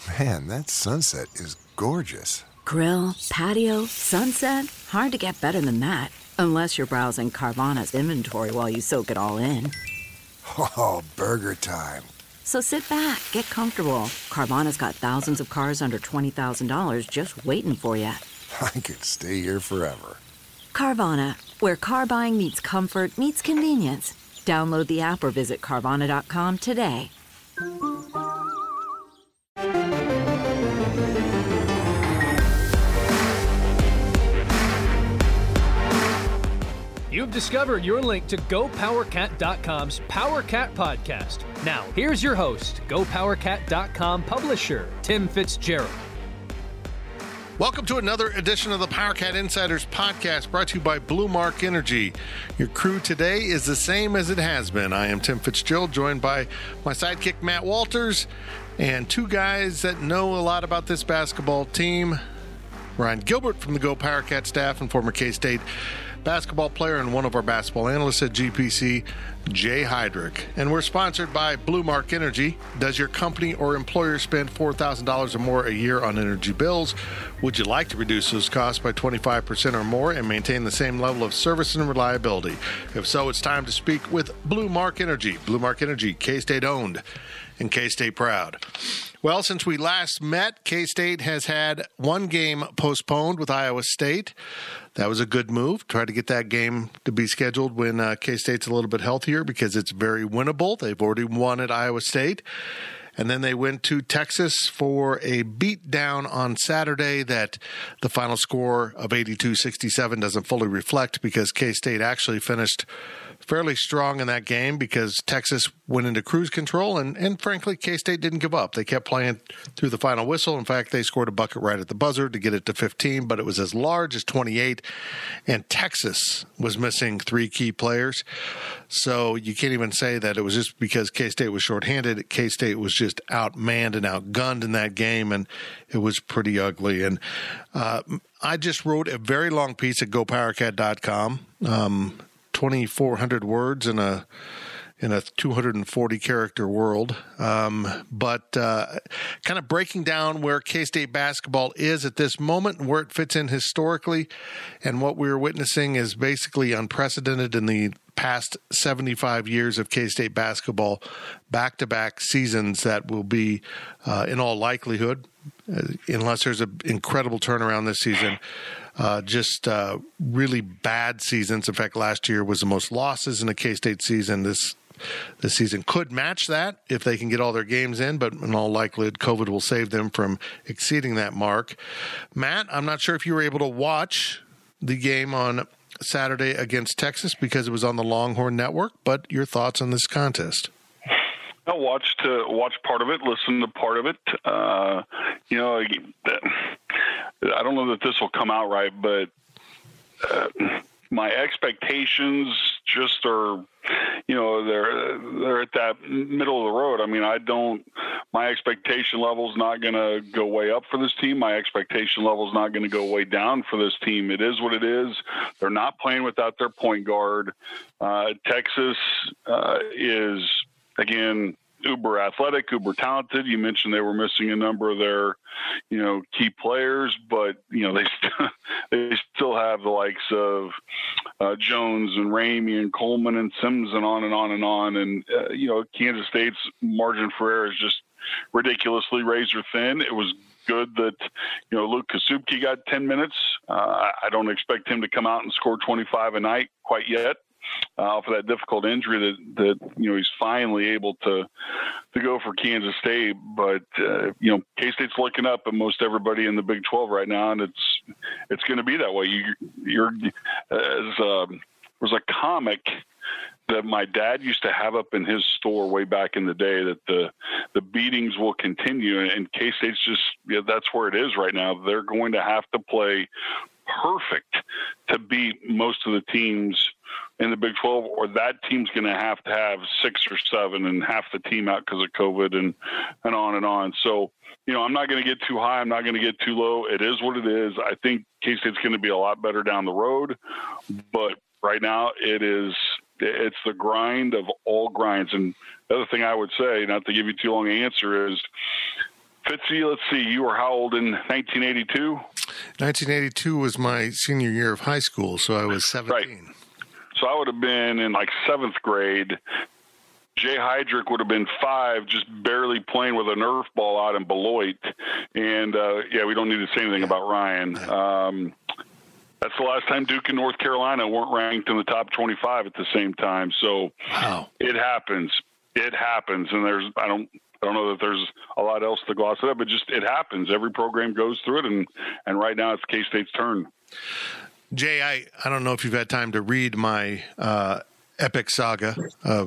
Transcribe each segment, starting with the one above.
Man, that sunset is gorgeous. Grill, patio, sunset. Hard to get better than that. Unless you're browsing Carvana's inventory while you soak it all in. Oh, burger time. So sit back, get comfortable. Carvana's got thousands of cars under $20,000 just waiting for you. I could stay here forever. Carvana, where car buying meets comfort, meets convenience. Download the app or visit Carvana.com today. You've discovered your link to GoPowerCat.com's PowerCat podcast. Now, here's your host, GoPowerCat.com publisher, Tim Fitzgerald. Welcome to another edition of the PowerCat Insiders podcast, brought to you by Blue Mark Energy. Your crew today is the same as it has been. I am Tim Fitzgerald, joined by my sidekick, Matt Walters, and two guys that know a lot about this basketball team. Ryan Gilbert from the Go PowerCat staff and former K-State basketball player and one of our basketball analysts at GPC, Jay Heidrich. And we're sponsored by Blue Mark Energy. Does your company or employer spend $4,000 or more a year on energy bills? Would you like to reduce those costs by 25% or more and maintain the same level of service and reliability? If so, it's time to speak with Blue Mark Energy. Blue Mark Energy, K-State owned and K-State proud. Well, since we last met, K-State has had one game postponed with Iowa State. That was a good move. Try to get that game to be scheduled when K-State's a little bit healthier because it's very winnable. They've already won at Iowa State. And then they went to Texas for a beatdown on Saturday that the final score of 82-67 doesn't fully reflect because K-State actually finished fairly strong in that game because Texas went into cruise control, and frankly, K-State didn't give up. They kept playing through the final whistle. In fact, they scored a bucket right at the buzzer to get it to 15, but it was as large as 28, and Texas was missing three key players. So you can't even say that it was just because K-State was shorthanded. K-State was just outmanned and outgunned in that game, and it was pretty ugly. And I just wrote a very long piece at GoPowerCat.com, 2,400 words in a 240 character world, but kind of breaking down where K-State basketball is at this moment and where it fits in historically. And what we're witnessing is basically unprecedented in the past 75 years of K-State basketball, back-to-back seasons that will be, in all likelihood, unless there's an incredible turnaround this season, just really bad seasons. In fact, last year was the most losses in a K-State season. This season could match that if they can get all their games in, but in all likelihood, COVID will save them from exceeding that mark. Matt, I'm not sure if you were able to watch the game on Saturday against Texas because it was on the Longhorn Network, but your thoughts on this contest? I watched part of it, listened to part of it. I don't know that this will come out right, but my expectations just are, they're at that middle of the road. I mean, my expectation level is not going to go way up for this team. My expectation level is not going to go way down for this team. It is what it is. They're not playing without their point guard. Texas is, again, uber athletic, uber talented. You mentioned they were missing a number of their, key players, but they still have the likes of Jones and Ramey and Coleman and Sims and on and on and on. And Kansas State's margin for error is just ridiculously razor thin. It was good that Luke Kasubke got 10 minutes. I don't expect him to come out and score 25 a night quite yet. For that difficult injury that he's finally able to go for Kansas State, but K-State's looking up at most everybody in the Big 12 right now, and it's going to be that way. Was a comic that my dad used to have up in his store way back in the day that the beatings will continue, and K-State's just that's where it is right now. They're going to have to play perfect to beat most of the teams in the Big 12, or that team's going to have 6 or 7 and half the team out because of COVID and on and on. So, I'm not going to get too high. I'm not going to get too low. It is what it is. I think K-State's going to be a lot better down the road, but right now it's the grind of all grinds. And the other thing I would say, not to give you too long an answer, is Fitzy, let's see, you were how old in 1982? 1982 was my senior year of high school, so I was 17. Right. So I would have been in like 7th grade. Jay Heydrich would have been 5, just barely playing with a Nerf ball out in Beloit. And, we don't need to say anything about Ryan. That's the last time Duke and North Carolina weren't ranked in the top 25 at the same time. So It happens. It happens. And I don't know that there's a lot else to gloss it up, but just it happens. Every program goes through it, and right now it's K-State's turn. Jay, I don't know if you've had time to read my epic saga of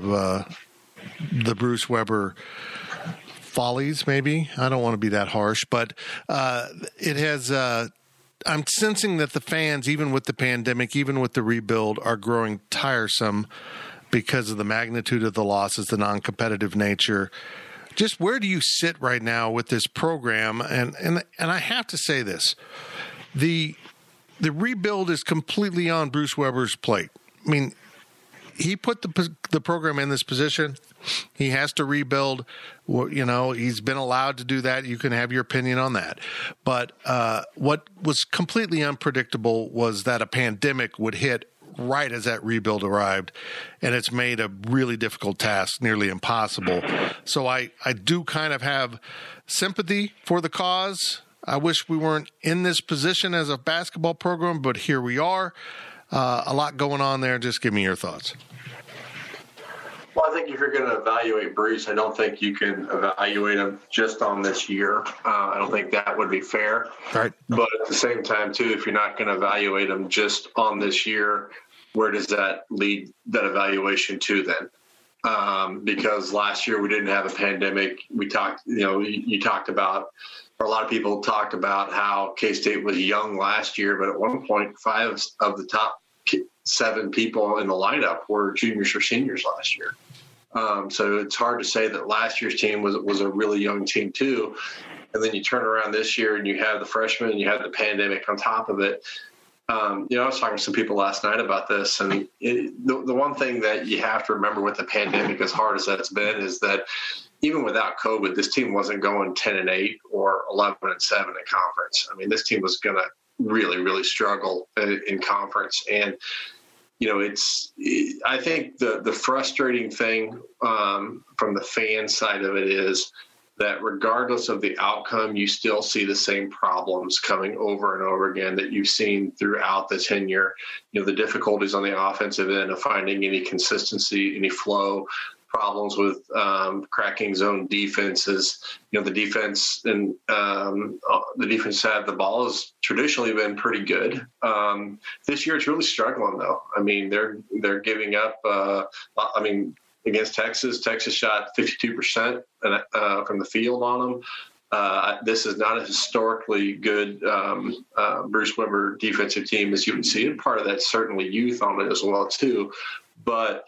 the Bruce Weber follies, maybe. I don't want to be that harsh, but it has I'm sensing that the fans, even with the pandemic, even with the rebuild, are growing tiresome because of the magnitude of the losses, the non-competitive nature. Just where do you sit right now with this program? And I have to say this. The rebuild is completely on Bruce Weber's plate. I mean, he put the program in this position. He has to rebuild. You know, he's been allowed to do that. You can have your opinion on that. But what was completely unpredictable was that a pandemic would hit right as that rebuild arrived, and it's made a really difficult task nearly impossible. So I do kind of have sympathy for the cause. I wish we weren't in this position as a basketball program, but here we are. A lot going on there. Just give me your thoughts. Well, I think if you're going to evaluate Bruce, I don't think you can evaluate him just on this year. I don't think that would be fair. Right. But at the same time, too, if you're not going to evaluate him just on this year, where does that lead that evaluation to then? Because last year we didn't have a pandemic. We talked, you talked about, or a lot of people talked about how K-State was young last year, but at one point, 5 of the top 7 people in the lineup were juniors or seniors last year. So it's hard to say that last year's team was a really young team too. And then you turn around this year and you have the freshmen and you have the pandemic on top of it. I was talking to some people last night about this, and the one thing that you have to remember with the pandemic, as hard as that's been, is that even without COVID, this team wasn't going 10-8 or 11-7 in conference. I mean, this team was going to really, really struggle in conference. And, I think the frustrating thing from the fan side of it is that regardless of the outcome, you still see the same problems coming over and over again that you've seen throughout the tenure. The difficulties on the offensive end of finding any consistency, any flow, problems with cracking zone defenses. The defense and the defense side of the ball has traditionally been pretty good. This year, it's really struggling, though. I mean, they're giving up. Against Texas shot 52% from the field on them. This is not a historically good Bruce Weber defensive team, as you would see, and part of that's certainly youth on it as well too. But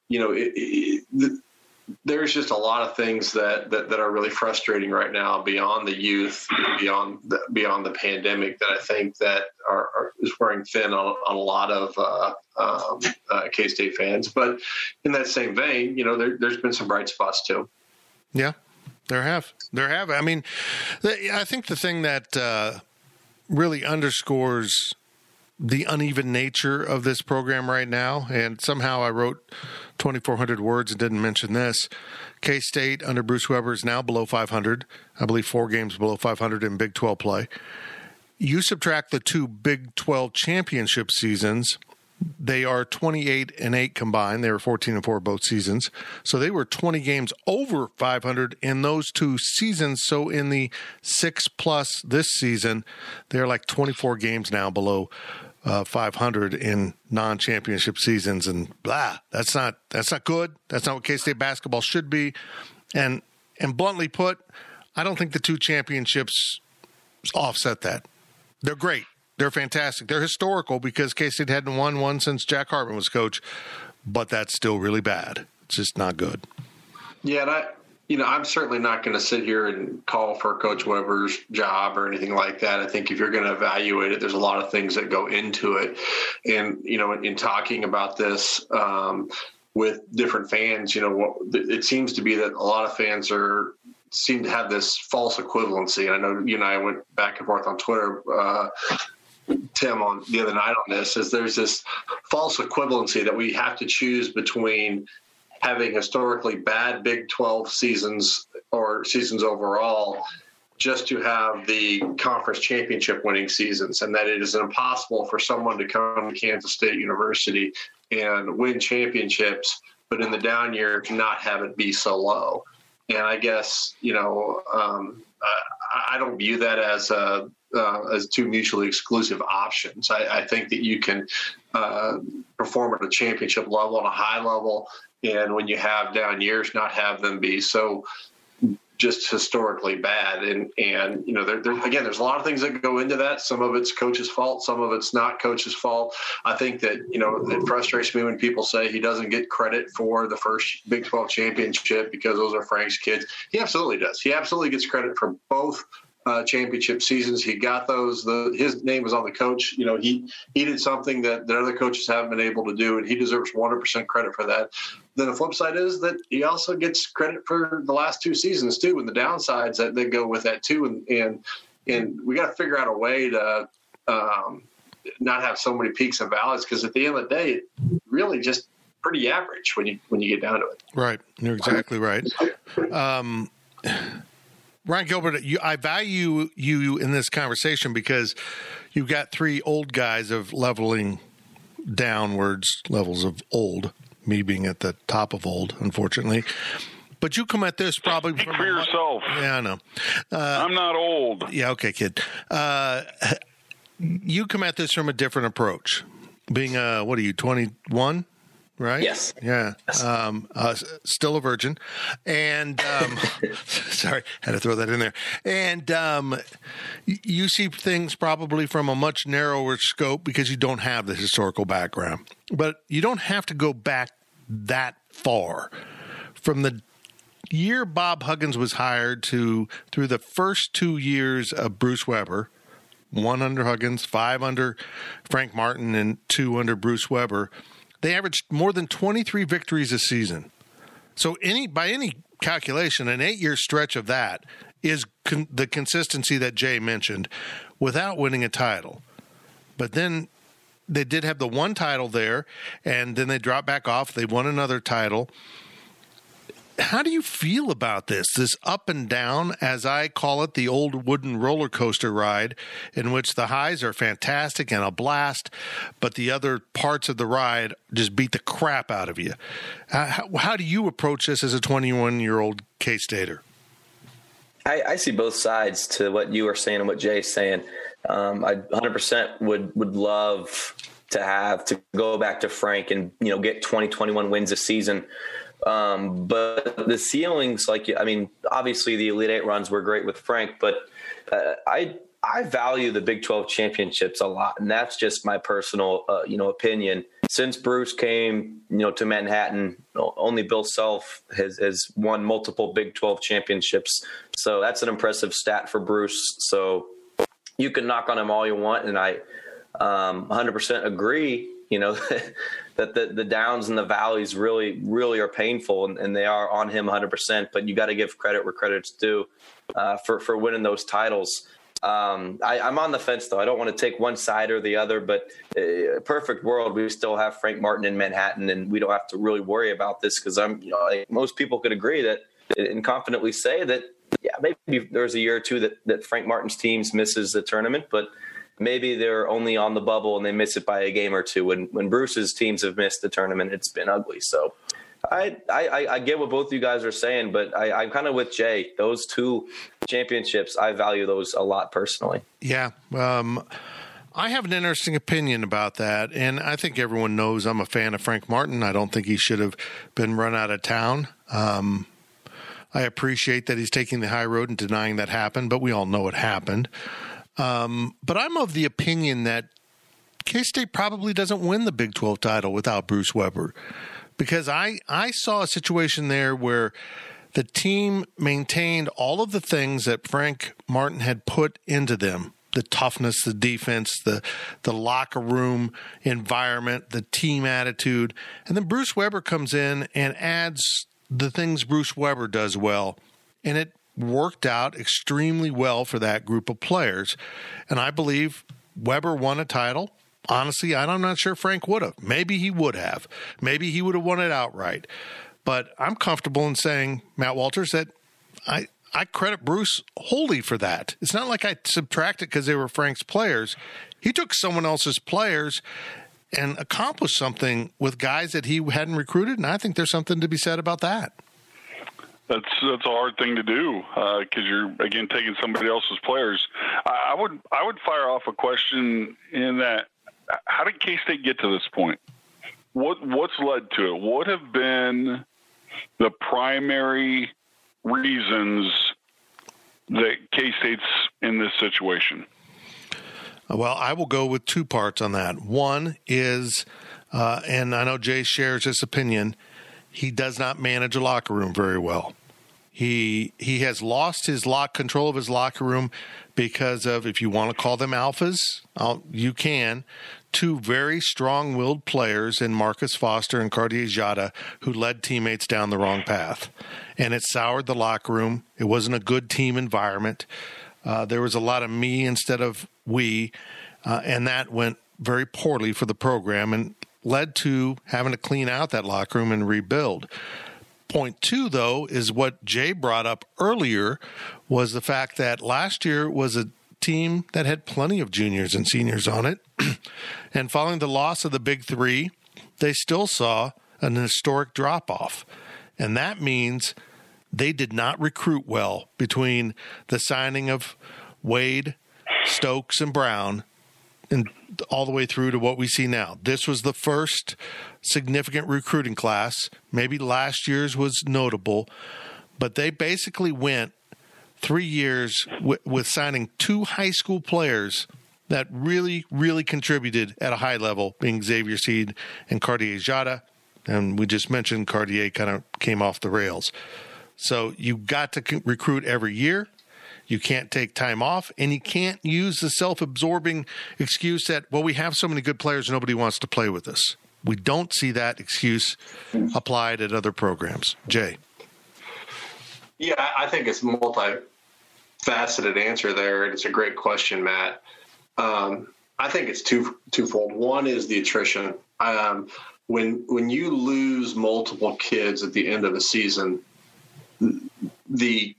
there's just a lot of things that are really frustrating right now beyond the youth, beyond the pandemic, that I think that is wearing thin on a lot of K-State fans. But in that same vein, there's been some bright spots too. Yeah, there have. I mean, I think the thing that really underscores the uneven nature of this program right now, and somehow I wrote 2,400 words and didn't mention this. K-State under Bruce Weber is now below 500. I believe 4 games below 500 in Big 12 play. You subtract the 2 Big 12 championship seasons, they are 28-8 combined. They were 14-4 both seasons. So they were 20 games over 500 in those 2 seasons. So in the 6+ this season, they're like 24 games now below 500 in non-championship seasons, and that's not good. That's not what K-State basketball should be. And bluntly put, I don't think the 2 championships offset that. They're great. They're fantastic. They're historical because K-State hadn't won one since Jack Hartman was coach, but that's still really bad. It's just not good. Yeah, and I'm certainly not going to sit here and call for Coach Weber's job or anything like that. I think if you're going to evaluate it, there's a lot of things that go into it. And, in talking about this with different fans, it seems to be that a lot of fans are seem to have this false equivalency. And I know you and I went back and forth on Twitter, Tim, on the other night on this, is there's this false equivalency that we have to choose between having historically bad Big 12 seasons or seasons overall just to have the conference championship winning seasons, and that it is impossible for someone to come to Kansas State University and win championships, but in the down year not have it be so low. And I guess, I don't view that as two mutually exclusive options. I think that you can perform at a championship level, at a high level, and when you have down years, not have them be so just historically bad. And there's a lot of things that go into that. Some of it's coach's fault. Some of it's not coach's fault. I think that, it frustrates me when people say he doesn't get credit for the first Big 12 championship because those are Frank's kids. He absolutely does. He absolutely gets credit for both championship seasons. He got those. His name was on the coach. He did something that other coaches haven't been able to do, and he deserves 100% credit for that. Then the flip side is that he also gets credit for the last two seasons too, and the downsides that go with that too. And we got to figure out a way to not have so many peaks and valleys, because at the end of the day, it really just pretty average when you get down to it. Right, you're exactly right. Ryan Gilbert, I value you in this conversation because you've got three old guys of leveling downwards levels of old, me being at the top of old, unfortunately. But you come at this probably Speak for yourself. Yeah, I know. I'm not old. Yeah, okay, kid. You come at this from a different approach. Being, 21? Right? Yes. Yeah. Still a virgin. And sorry, had to throw that in there. And you see things probably from a much narrower scope because you don't have the historical background. But you don't have to go back that far. From the year Bob Huggins was hired through the first 2 years of Bruce Weber, 1 under Huggins, 5 under Frank Martin, and 2 under Bruce Weber, they averaged more than 23 victories a season. So by any calculation, an 8-year stretch of that is the consistency that Jay mentioned without winning a title. But then they did have the one title there, and then they dropped back off. They won another title. How do you feel about this up and down, as I call it, the old wooden roller coaster ride, in which the highs are fantastic and a blast, but the other parts of the ride just beat the crap out of you? How do you approach this as a 21-year-old K-Stater? I see both sides to what you are saying and what Jay's saying. I 100% would love to go back to Frank and, get 20-21 wins a season. But the ceilings, obviously the Elite Eight runs were great with Frank, but I value the Big 12 championships a lot. And that's just my personal, opinion. Since Bruce came, to Manhattan, only Bill Self has won multiple Big 12 championships. So that's an impressive stat for Bruce. So you can knock on him all you want. And I 100% agree, that the downs and the valleys really, really are painful, and they are on him 100%. But you got to give credit where credit's due for winning those titles. I'm on the fence, though. I don't want to take one side or the other, but perfect world, we still have Frank Martin in Manhattan, and we don't have to really worry about this because most people could agree that and confidently say that, yeah, maybe there's a year or two that Frank Martin's teams misses the tournament, but maybe they're only on the bubble and they miss it by a game or two. When Bruce's teams have missed the tournament, it's been ugly. So I get what both of you guys are saying, but I'm kind of with Jay. Those two championships, I value those a lot personally. Yeah. I have an interesting opinion about that, and I think everyone knows I'm a fan of Frank Martin. I don't think he should have been run out of town. I appreciate that he's taking the high road and denying that happened, but we all know it happened. But I'm of the opinion that K-State probably doesn't win the Big 12 title without Bruce Weber, because I saw a situation there where the team maintained all of the things that Frank Martin had put into them: the toughness, the defense, the locker room environment, the team attitude. And then Bruce Weber comes in and adds the things Bruce Weber does well, and it worked out extremely well for that group of players. And I believe Weber won a title. Honestly, I'm not sure Frank would have. Maybe he would have. Maybe he would have won it outright. But I'm comfortable in saying, Matt Walters, that I credit Bruce wholly for that. It's not like I subtracted because they were Frank's players. He took someone else's players and accomplished something with guys that he hadn't recruited, and I think there's something to be said about that. That's a hard thing to do because you're, again, taking somebody else's players. I would fire off a question in that: how did K-State get to this point? What's led to it? What have been the primary reasons that K-State's in this situation? Well, I will go with two parts on that. One is, and I know Jay shares this opinion, he does not manage a locker room very well. He has lost his control of his locker room because of, if you want to call them alphas, you can, two very strong-willed players in Marcus Foster and Cartier Jada who led teammates down the wrong path. And it soured the locker room. It wasn't a good team environment. There was a lot of me instead of we, and that went very poorly for the program and led to having to clean out that locker room and rebuild. Point two, though, is what Jay brought up earlier, was the fact that last year was a team that had plenty of juniors and seniors on it. And following the loss of the Big Three, they still saw an historic drop-off. And that means they did not recruit well between the signing of Wade, Stokes, and Brown, and all the way through to what we see now. This was the first significant recruiting class. Maybe last year's was notable, but they basically went 3 years with signing two high school players that really, really contributed at a high level, being Xavier Seed and Cartier Jada. And we just mentioned Cartier kind of came off the rails. So you got to recruit every year. You can't take time off, and you can't use the self-absorbing excuse that, well, we have so many good players, nobody wants to play with us. We don't see that excuse applied at other programs. Jay. Yeah, I think it's a multifaceted answer there, and it's a great question, Matt. I think it's twofold. One is the attrition. When you lose multiple kids at the end of a season, the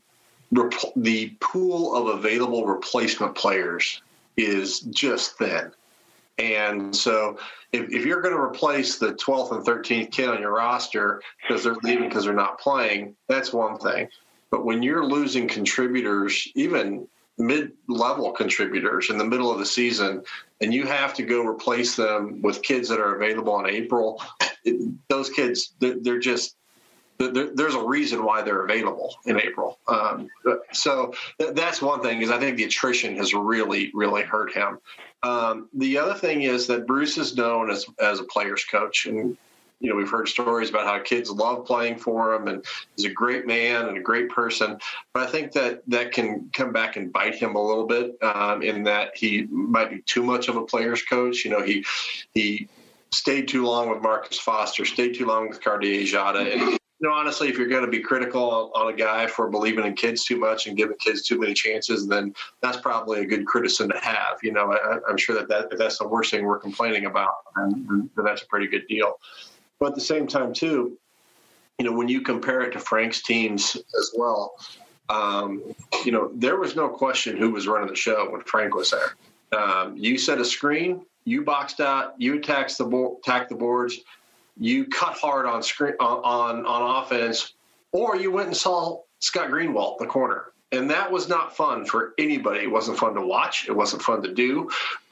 pool of available replacement players is just thin. And so if you're going to replace the 12th and 13th kid on your roster because they're leaving because they're not playing, that's one thing. But when you're losing contributors, even mid-level contributors in the middle of the season, and you have to go replace them with kids that are available in April, those kids, they're just – there's a reason why they're available in April. So that's one thing, is I think the attrition has really, really hurt him. The other thing is that Bruce is known as a player's coach. And, you know, we've heard stories about how kids love playing for him, and he's a great man and a great person. But I think that can come back and bite him a little bit in that he might be too much of a player's coach. You know, he stayed too long with Marcus Foster, stayed too long with Cartier Jada. And, you know, honestly, if you're going to be critical on a guy for believing in kids too much and giving kids too many chances, then that's probably a good criticism to have. You know, I'm sure that if that's the worst thing we're complaining about, then that's a pretty good deal. But at the same time, too, you know, when you compare it to Frank's teams as well, you know, there was no question who was running the show when Frank was there. You set a screen, you boxed out, you attacked the boards. You cut hard on screen on offense, or you went and saw Scott Greenwald in the corner. And that was not fun for anybody. It wasn't fun to watch. It wasn't fun to do.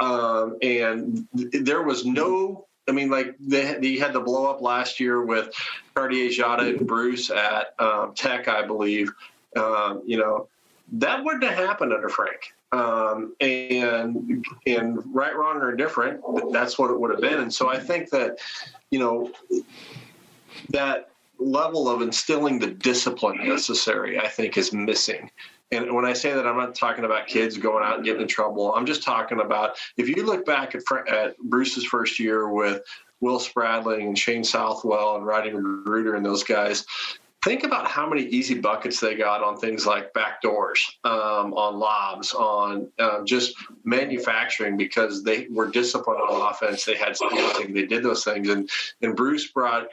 And there was no – I mean, like they had the blow up last year with Cartier Jada and Bruce at Tech, I believe. You know, that wouldn't have happened under Frank. And right, wrong, or indifferent, that's what it would have been. And so I think that – you know, that level of instilling the discipline necessary, I think, is missing. And when I say that, I'm not talking about kids going out and getting in trouble. I'm just talking about, if you look back at Bruce's first year with Will Spradling and Shane Southwell and Rodney Magruder and those guys, think about how many easy buckets they got on things like backdoors, on lobs, on just manufacturing, because they were disciplined on offense. They had something. They did those things, and Bruce brought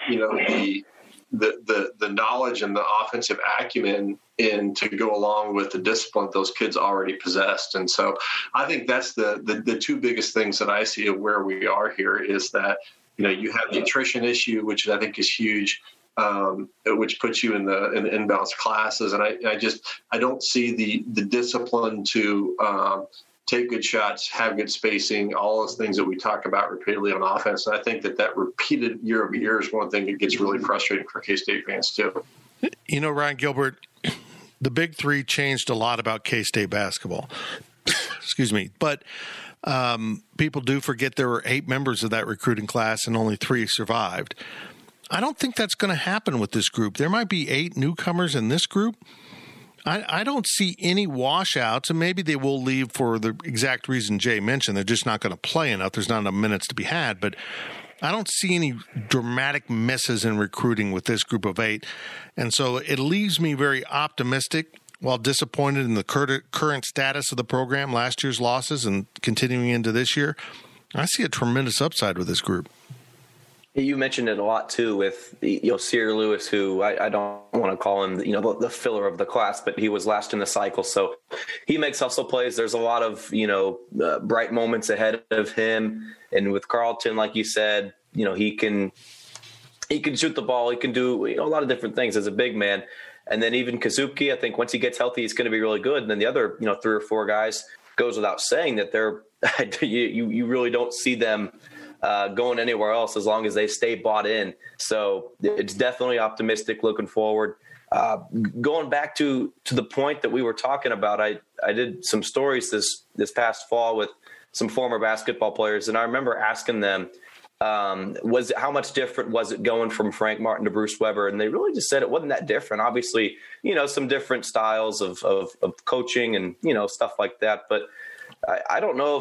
the knowledge and the offensive acumen in to go along with the discipline those kids already possessed. And so I think that's the two biggest things that I see of where we are here is that, you have the attrition issue, which I think is huge, which puts you in the inbounds classes. And I don't see the discipline to take good shots, have good spacing, all those things that we talk about repeatedly on offense. And I think that repeated year over year is one thing that gets really frustrating for K-State fans too. Ryan Gilbert, the Big Three changed a lot about K-State basketball. Excuse me. But people do forget there were 8 members of that recruiting class and only 3 survived. I don't think that's going to happen with this group. There might be 8 newcomers in this group. I don't see any washouts, and maybe they will leave for the exact reason Jay mentioned. They're just not going to play enough. There's not enough minutes to be had. But I don't see any dramatic misses in recruiting with this group of 8. And so it leaves me very optimistic while disappointed in the current status of the program, last year's losses, and continuing into this year. I see a tremendous upside with this group. You mentioned it a lot too with Sear Lewis, who I don't want to call him the filler of the class, but he was last in the cycle, so he makes hustle plays. There's a lot of bright moments ahead of him, and with Carlton, like you said, he can shoot the ball, he can do a lot of different things as a big man, and then even Kazuki, I think once he gets healthy, he's going to be really good. And then the other 3 or 4 guys, goes without saying that they're you really don't see them going anywhere else as long as they stay bought in. So it's definitely optimistic looking forward. Going back to the point that we were talking about, I did some stories this past fall with some former basketball players, and I remember asking them, how much different was it going from Frank Martin to Bruce Weber? And they really just said it wasn't that different. Obviously, some different styles of coaching and, stuff like that. But I don't know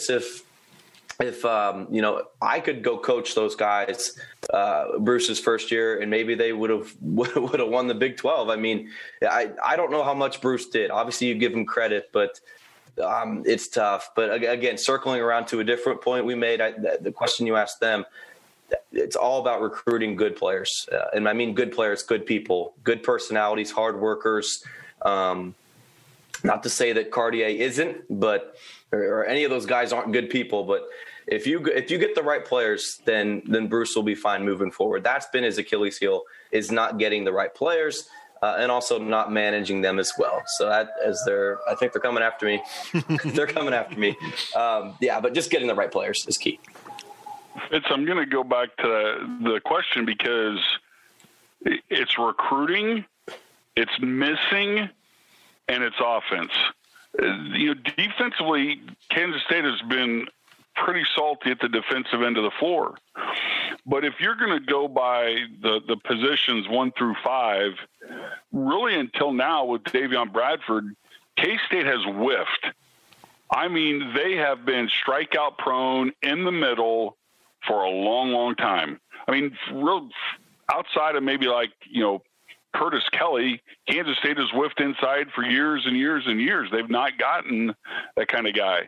if I could go coach those guys, Bruce's first year, and maybe they would have won the Big 12. I mean, I don't know how much Bruce did. Obviously, you give him credit, but it's tough. But again, circling around to a different point we made, the question you asked them, it's all about recruiting good players. And I mean good players, good people, good personalities, hard workers. Not to say that Cartier isn't, but or any of those guys aren't good people, but if you get the right players, then Bruce will be fine moving forward. That's been his Achilles heel, is not getting the right players and also not managing them as well. So I think they're coming after me. They're coming after me. But just getting the right players is key. I'm going to go back to the question because it's recruiting, it's missing, and it's offense. Defensively, Kansas State has been pretty salty at the defensive end of the floor. But if you're going to go by the positions 1 through 5, really until now with Davion Bradford, K-State has whiffed. I mean, they have been strikeout prone in the middle for a long, long time. I mean, real outside of maybe Curtis Kelly, Kansas State has whiffed inside for years and years and years. They've not gotten that kind of guy.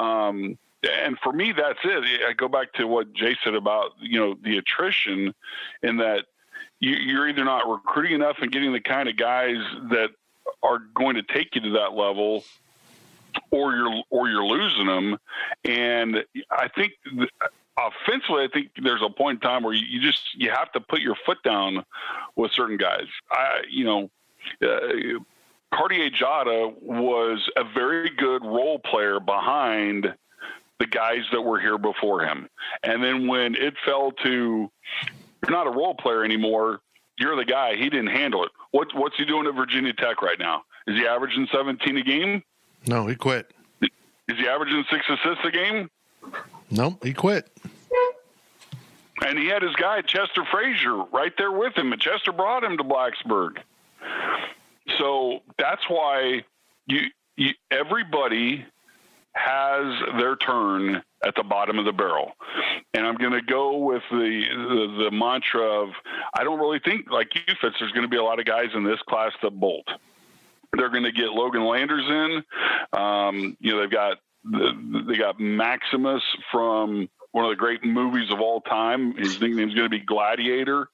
And for me, that's it. I go back to what Jay said about, the attrition, in that you're either not recruiting enough and getting the kind of guys that are going to take you to that level, or you're losing them. And I think offensively, I think there's a point in time where you have to put your foot down with certain guys. Cartier Jada was a very good role player behind the guys that were here before him. And then when it fell to, you're not a role player anymore, you're the guy, he didn't handle it. What's he doing at Virginia Tech right now? Is he averaging 17 a game? No, he quit. Is he averaging 6 assists a game? No, he quit. And he had his guy, Chester Frazier, right there with him. And Chester brought him to Blacksburg. So that's why everybody has their turn at the bottom of the barrel. And I'm going to go with the mantra of, I don't really think, like you, Fitz, there's going to be a lot of guys in this class that bolt. They're going to get Logan Landers in. They got Maximus from one of the great movies of all time. His nickname's going to be Gladiator.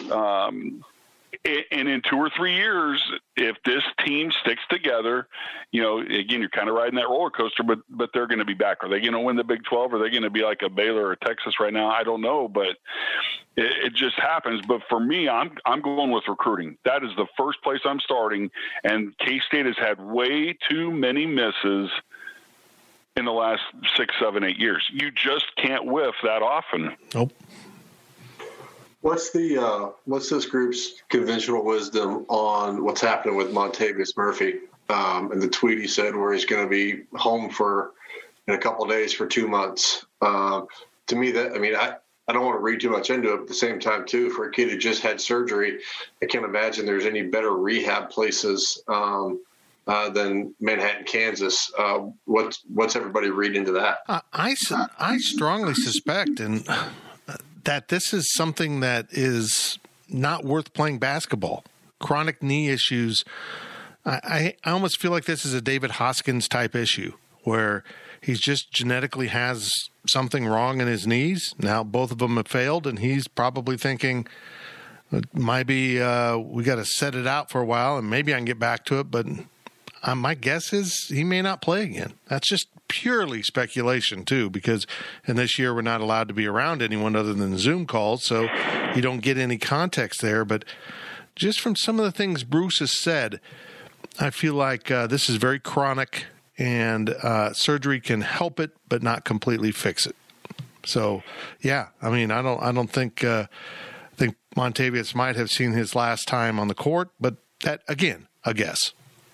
And in 2 or 3 years, if this team sticks together, again, you're kind of riding that roller coaster, but they're going to be back. Are they going to win the Big 12? Are they going to be like a Baylor or Texas right now? I don't know, but it just happens. But for me, I'm going with recruiting. That is the first place I'm starting. And K-State has had way too many misses in the last 6, 7, 8 years. You just can't whiff that often. Nope. What's this group's conventional wisdom on what's happening with Montavious Murphy? And the tweet he said where he's going to be home in a couple of days for 2 months. To me, I don't want to read too much into it, but at the same time, too, for a kid who just had surgery, I can't imagine there's any better rehab places than Manhattan, Kansas. What's everybody read into that? I strongly suspect that this is something that is not worth playing basketball. Chronic knee issues. I almost feel like this is a David Hoskins type issue where he's just genetically has something wrong in his knees. Now both of them have failed, and he's probably thinking, maybe we got to set it out for a while, and maybe I can get back to it. But my guess is he may not play again. That's just purely speculation, too, because in this year we're not allowed to be around anyone other than Zoom calls, so you don't get any context there. But just from some of the things Bruce has said, I feel like this is very chronic, and surgery can help it, but not completely fix it. So, yeah, I don't think Montavious might have seen his last time on the court, but that, again, a guess.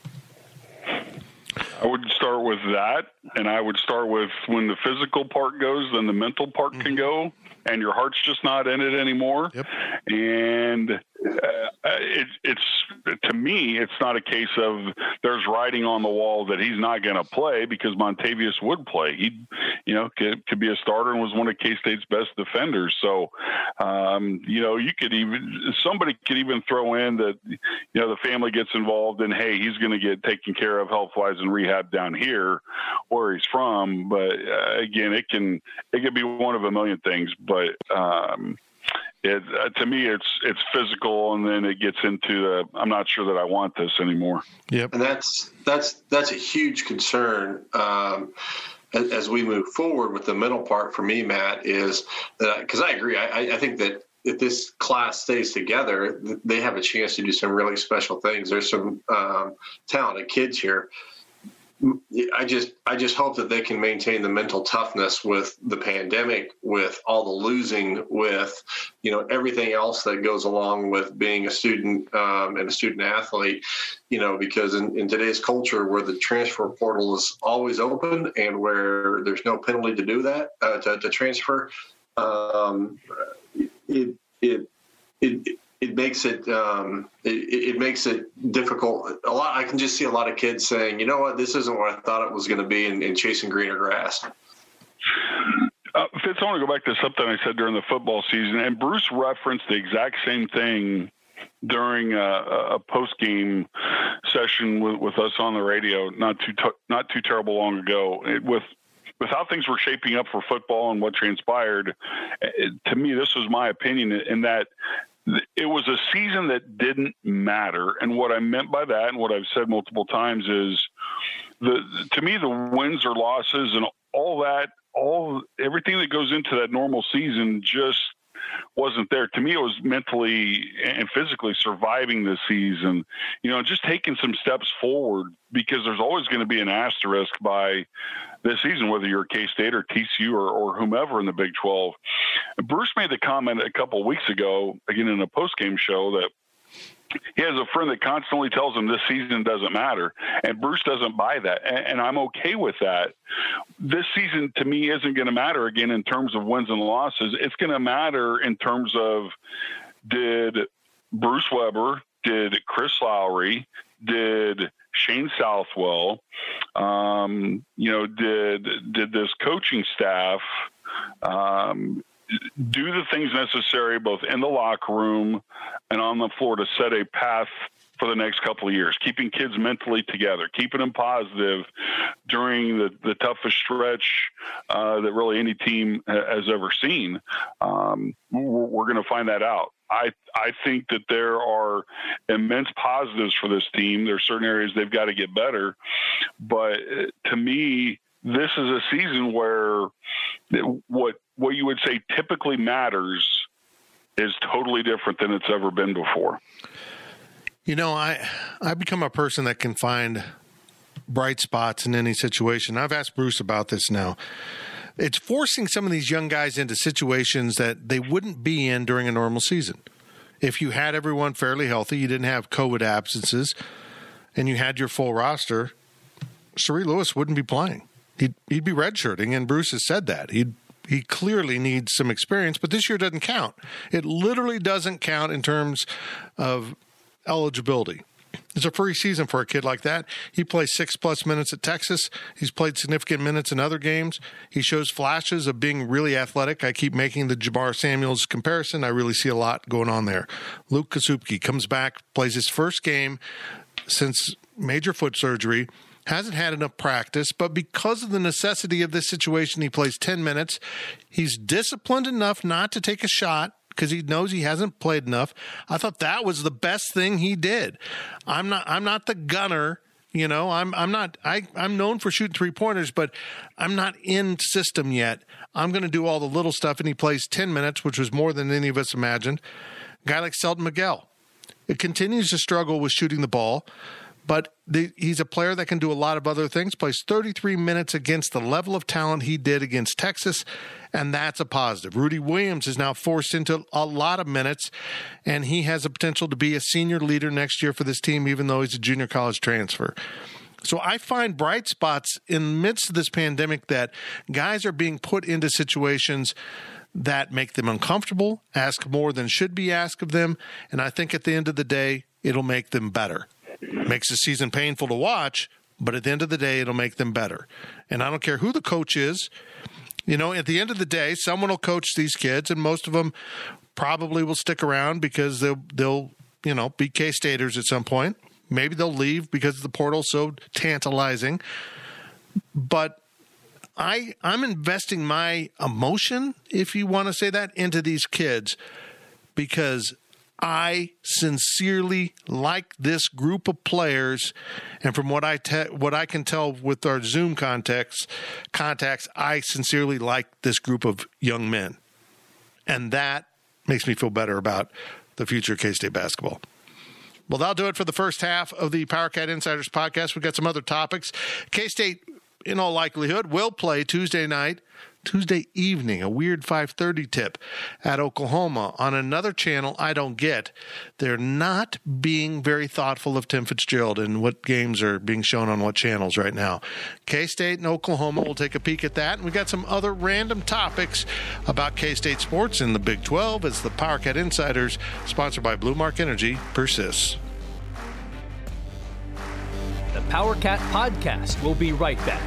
I would start with that, and I would start with when the physical part goes, then the mental part can go, and your heart's just not in it anymore. Yep. And it's to me, it's not a case of there's writing on the wall that he's not going to play, because Montavious would play. He, could be a starter and was one of K-State's best defenders. So, somebody could even throw in that, the family gets involved and, hey, he's going to get taken care of health-wise and rehab down here where he's from. But again, it could be one of a million things. But to me, it's physical, and then it gets into I'm not sure that I want this anymore. Yep, and that's a huge concern as we move forward with the mental part. For me, Matt, is that, because I agree. I think that if this class stays together, they have a chance to do some really special things. There's some talented kids here. I just hope that they can maintain the mental toughness with the pandemic, with all the losing, with everything else that goes along with being a student and a student athlete. Because in today's culture, where the transfer portal is always open and where there's no penalty to do that, to transfer, it makes it difficult. I can just see a lot of kids saying, you know what, this isn't what I thought it was going to be, and chasing greener grass. Fitz, I want to go back to something I said during the football season, and Bruce referenced the exact same thing during a post-game session with us on the radio not too terrible long ago. With how things were shaping up for football and what transpired, to me, this was my opinion, in that it was a season that didn't matter. And what I meant by that, and what I've said multiple times, is to me, the wins or losses and all that, everything that goes into that normal season just wasn't there. To me, it was mentally and physically surviving the season, just taking some steps forward, because there's always going to be an asterisk by this season, whether you're K-State or TCU or whomever in the Big 12. Bruce made the comment a couple of weeks ago, again in a post-game show, that he has a friend that constantly tells him this season doesn't matter, and Bruce doesn't buy that, and I'm okay with that. This season, to me, isn't going to matter again in terms of wins and losses. It's going to matter in terms of, did Bruce Weber, did Chris Lowry, did Shane Southwell, did this coaching staff do the things necessary both in the locker room and on the floor to set a path for the next couple of years, keeping kids mentally together, keeping them positive during the toughest stretch that really any team has ever seen. We're going to find that out. I think that there are immense positives for this team. There are certain areas they've got to get better. But to me, this is a season where what you would say typically matters is totally different than it's ever been before. You know, I become a person that can find bright spots in any situation. I've asked Bruce about this now. It's forcing some of these young guys into situations that they wouldn't be in during a normal season. If you had everyone fairly healthy, you didn't have COVID absences, and you had your full roster, Sari Lewis wouldn't be playing. He'd be redshirting, and Bruce has said that. He clearly needs some experience, but this year doesn't count. It literally doesn't count in terms of eligibility. It's a free season for a kid like that. He plays 6+ minutes at Texas. He's played significant minutes in other games. He shows flashes of being really athletic. I keep making the Jabbar Samuels comparison. I really see a lot going on there. Luke Kasubke comes back, plays his first game since major foot surgery, hasn't had enough practice, but because of the necessity of this situation, he plays 10 minutes. He's disciplined enough not to take a shot because he knows he hasn't played enough. I thought that was the best thing he did. I'm not the gunner, you know. I'm known for shooting 3-pointers, but I'm not in system yet. I'm going to do all the little stuff, and he plays 10 minutes, which was more than any of us imagined. A guy like Selton Miguel, it continues to struggle with shooting the ball, but he's a player that can do a lot of other things, plays 33 minutes against the level of talent he did against Texas, and that's a positive. Rudy Williams is now forced into a lot of minutes, and he has the potential to be a senior leader next year for this team, even though he's a junior college transfer. So I find bright spots in the midst of this pandemic that guys are being put into situations that make them uncomfortable, ask more than should be asked of them, and I think at the end of the day, it'll make them better. It makes the season painful to watch, but at the end of the day, it'll make them better. And I don't care who the coach is. You know, at the end of the day, someone will coach these kids, and most of them probably will stick around because they'll be K-Staters at some point. Maybe they'll leave because the portal's so tantalizing. But I'm investing my emotion, if you want to say that, into these kids because I sincerely like this group of players, and from what I can tell with our Zoom contacts, I sincerely like this group of young men, and that makes me feel better about the future of K-State basketball. Well, that'll do it for the first half of the PowerCat Insiders podcast. We've got some other topics. K-State, in all likelihood, will play Tuesday evening, a weird 5:30 tip at Oklahoma on another channel I don't get. They're not being very thoughtful of Tim Fitzgerald and what games are being shown on what channels right now. K-State and Oklahoma, we'll take a peek at that. And we got some other random topics about K-State sports in the Big 12 as the PowerCat Insiders, sponsored by Blue Mark Energy, persists. The PowerCat Podcast will be right back.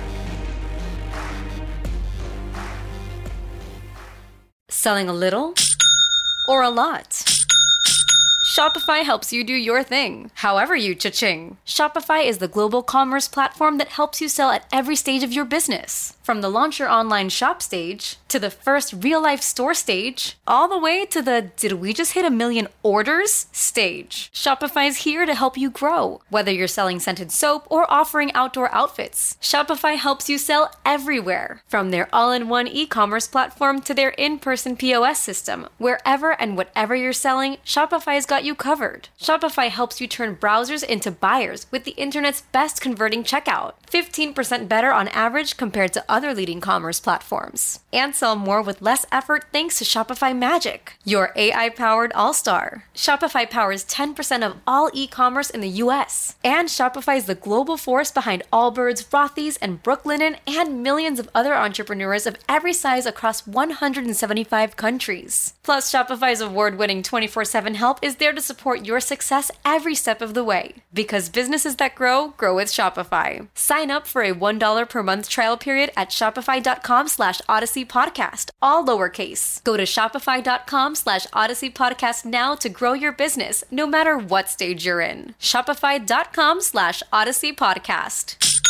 Selling a little or a lot? Shopify helps you do your thing, however you cha-ching. Shopify is the global commerce platform that helps you sell at every stage of your business. From the launch your online shop stage, to the first real-life store stage, all the way to the did we just hit 1 million orders stage. Shopify is here to help you grow. Whether you're selling scented soap or offering outdoor outfits, Shopify helps you sell everywhere. From their all-in-one e-commerce platform to their in-person POS system, wherever and whatever you're selling, Shopify's got you covered. Shopify helps you turn browsers into buyers with the internet's best converting checkout. 15% better on average compared to other leading commerce platforms. And sell more with less effort thanks to Shopify Magic, your AI-powered all-star. Shopify powers 10% of all e-commerce in the US. And Shopify is the global force behind Allbirds, Rothy's, and Brooklinen, and millions of other entrepreneurs of every size across 175 countries. Plus, Shopify's award-winning 24/7 help is there to support your success every step of the way. Because businesses that grow with Shopify. Sign up for a $1 per month trial period at shopify.com/Odyssey Podcast Podcast, all lowercase. Go to shopify.com/Odyssey Podcast now to grow your business, no matter what stage you're in. Shopify.com/Odyssey Podcast.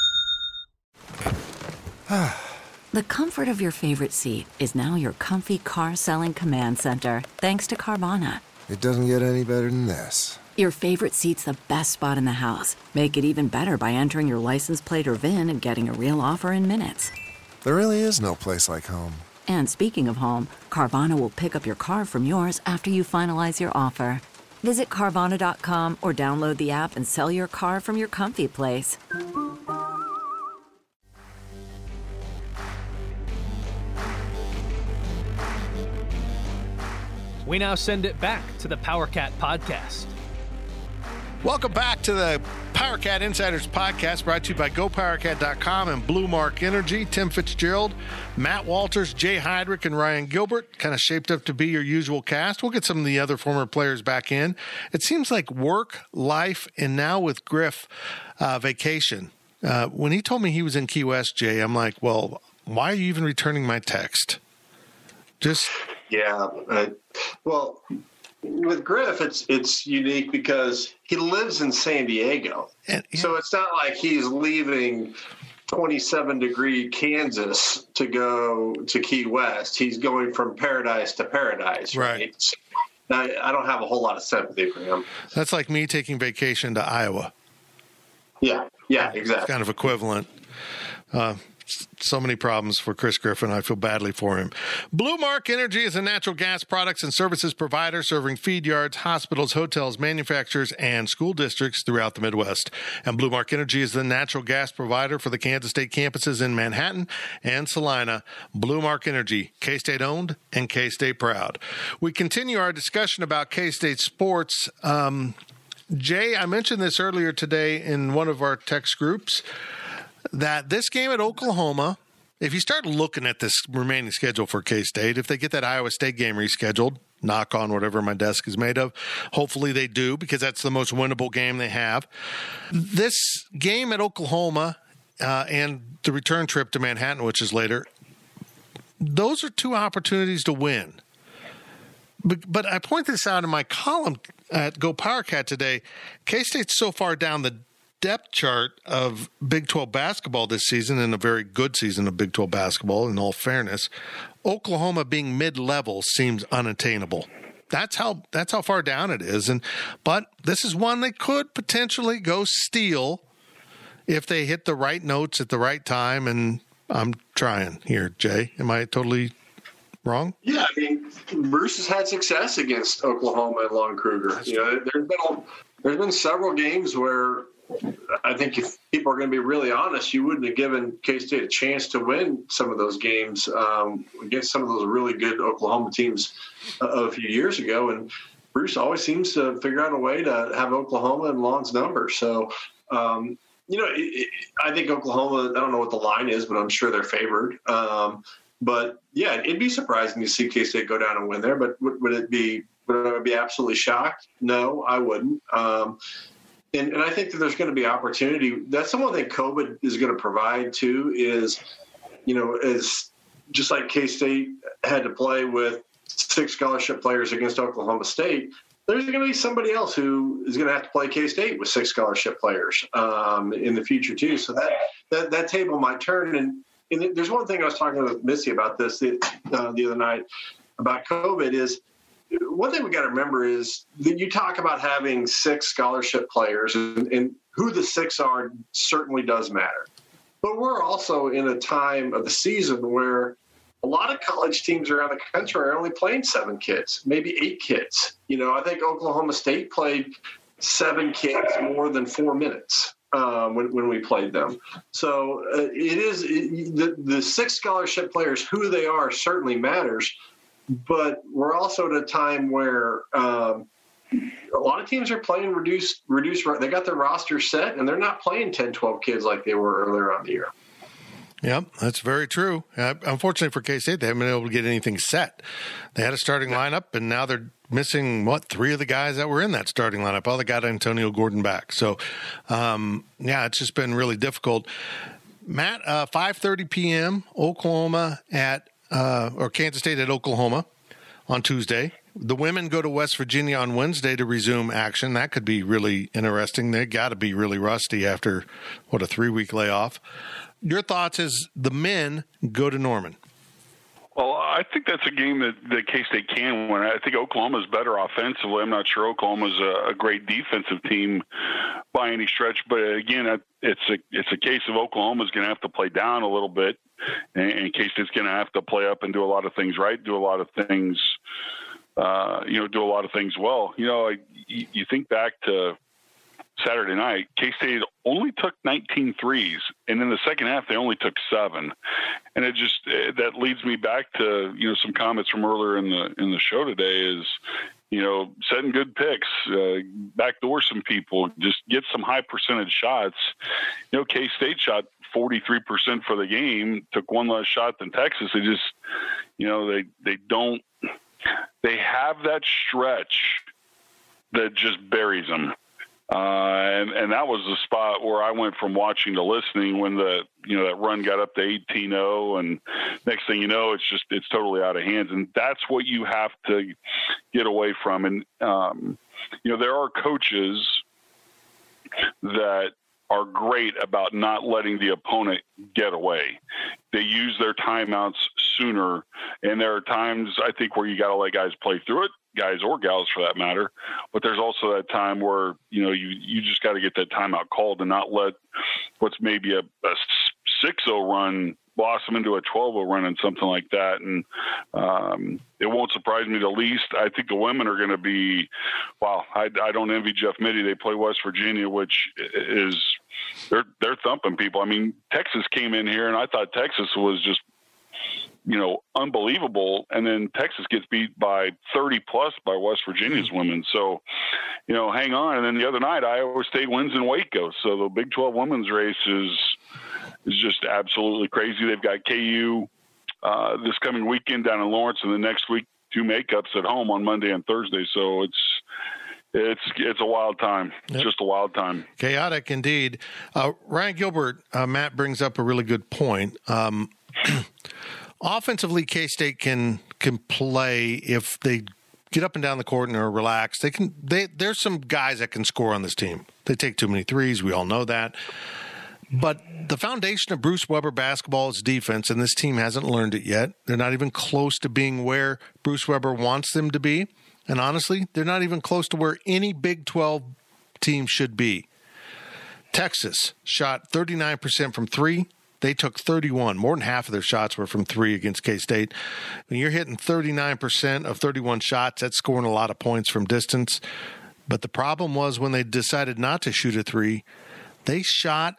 The comfort of your favorite seat is now your comfy car selling command center, thanks to Carvana. It doesn't get any better than this. Your favorite seat's the best spot in the house. Make it even better by entering your license plate or VIN and getting a real offer in minutes. There really is no place like home. And speaking of home, Carvana will pick up your car from yours after you finalize your offer. Visit Carvana.com or download the app and sell your car from your comfy place. We now send it back to the PowerCat podcast. Welcome back to the PowerCat Insiders Podcast, brought to you by GoPowerCat.com and Blue Mark Energy. Tim Fitzgerald, Matt Walters, Jay Heidrich, and Ryan Gilbert, kind of shaped up to be your usual cast. We'll get some of the other former players back in. It seems like work, life, and now with Griff, vacation. When he told me he was in Key West, Jay, I'm like, well, why are you even returning my text? Well, with Griff, it's unique because he lives in San Diego. So it's not like he's leaving 27-degree Kansas to go to Key West. He's going from paradise to paradise, right? So I don't have a whole lot of sympathy for him. That's like me taking vacation to Iowa. Yeah, exactly. It's kind of equivalent. So many problems for Chris Griffin. I feel badly for him. Blue Mark Energy is a natural gas products and services provider serving feed yards, hospitals, hotels, manufacturers, and school districts throughout the Midwest. And Blue Mark Energy is the natural gas provider for the Kansas State campuses in Manhattan and Salina. Blue Mark Energy, K-State owned and K-State proud. We continue our discussion about K-State sports. Jay, I mentioned this earlier today in one of our text groups, that this game at Oklahoma, if you start looking at this remaining schedule for K-State, if they get that Iowa State game rescheduled, knock on whatever my desk is made of, hopefully they do, because that's the most winnable game they have. This game at Oklahoma and the return trip to Manhattan, which is later, those are two opportunities to win. But I point this out in my column at Go PowerCat today. K-State's so far down the depth chart of Big 12 basketball this season, and a very good season of Big 12 basketball, in all fairness. Oklahoma being mid-level seems unattainable. That's how far down it is. But this is one they could potentially go steal if they hit the right notes at the right time. And I'm trying here, Jay. Am I totally wrong? Yeah, I mean, Bruce has had success against Oklahoma and Lon Kruger. There's been several games where I think if people are going to be really honest, you wouldn't have given K-State a chance to win some of those games against some of those really good Oklahoma teams a few years ago. And Bruce always seems to figure out a way to have Oklahoma in Lon's number. So, I think Oklahoma, I don't know what the line is, but I'm sure they're favored. But, yeah, it'd be surprising to see K-State go down and win there. But would I be absolutely shocked? No, I wouldn't. And I think that there's going to be opportunity. That's the one thing COVID is going to provide, too, is, is just like K-State had to play with 6 scholarship players against Oklahoma State, there's going to be somebody else who is going to have to play K-State with 6 scholarship players in the future, too. So that table might turn. And there's one thing I was talking with Missy about this the other night about COVID is, one thing we got to remember is that you talk about having 6 scholarship players, and who the 6 are certainly does matter. But we're also in a time of the season where a lot of college teams around the country are only playing 7 kids, maybe 8 kids. I think Oklahoma State played 7 kids more than 4 minutes when we played them. So it is the 6 scholarship players, who they are certainly matters. But we're also at a time where a lot of teams are playing reduced. They got their roster set, and they're not playing 10, 12 kids like they were earlier on the year. Yep, that's very true. Unfortunately for K-State, they haven't been able to get anything set. They had a starting lineup, and now they're missing, 3 of the guys that were in that starting lineup. All they got Antonio Gordon back. So, it's just been really difficult. Matt, 5:30 p.m., Oklahoma at or Kansas State at Oklahoma on Tuesday. The women go to West Virginia on Wednesday to resume action. That could be really interesting. They got to be really rusty after, a 3-week layoff. Your thoughts as the men go to Norman? Well, I think that's a game that K-State can win. I think Oklahoma's better offensively. I'm not sure Oklahoma's a great defensive team by any stretch. But again, it's a case of Oklahoma's going to have to play down a little bit, and K-State's going to have to play up and do a lot of things right, do a lot of things, do a lot of things well. You think back to Saturday night, K-State only took 19 threes, and in the second half they only took 7. And that leads me back to some comments from earlier in the show today is setting good picks, backdoor some people, just get some high percentage shots. K-State shot 43% for the game, took one less shot than Texas. They just they have that stretch that just buries them. And that was the spot where I went from watching to listening when that run got up to 18-0, and next thing you know, it's totally out of hands. And that's what you have to get away from. And, there are coaches that are great about not letting the opponent get away. They use their timeouts sooner. And there are times I think where you got to let guys play through it, guys or gals for that matter. But there's also that time where, you just got to get that timeout called and not let what's maybe a 6-0 run blossom into a 12-0 run and something like that. And it won't surprise me the least. I think the women are going to be, I don't envy Jeff Mittie. They play West Virginia, which is, they're thumping people. I mean, Texas came in here and I thought Texas was just, unbelievable. And then Texas gets beat by 30 plus by West Virginia's women. So, hang on. And then the other night, Iowa State wins in Waco. So the Big 12 women's race is just absolutely crazy. They've got KU this coming weekend down in Lawrence, and the next week 2 makeups at home on Monday and Thursday. So it's a wild time. Yep. Just a wild time. Chaotic indeed. Ryan Gilbert, Matt brings up a really good point. Offensively, K-State can play if they get up and down the court and are relaxed. There's some guys that can score on this team. They take too many threes. We all know that. But the foundation of Bruce Weber basketball is defense, and this team hasn't learned it yet. They're not even close to being where Bruce Weber wants them to be. And honestly, they're not even close to where any Big 12 team should be. Texas shot 39% from 3. They took 31. More than half of their shots were from 3 against K-State. When you're hitting 39% of 31 shots, that's scoring a lot of points from distance. But the problem was when they decided not to shoot a 3, they shot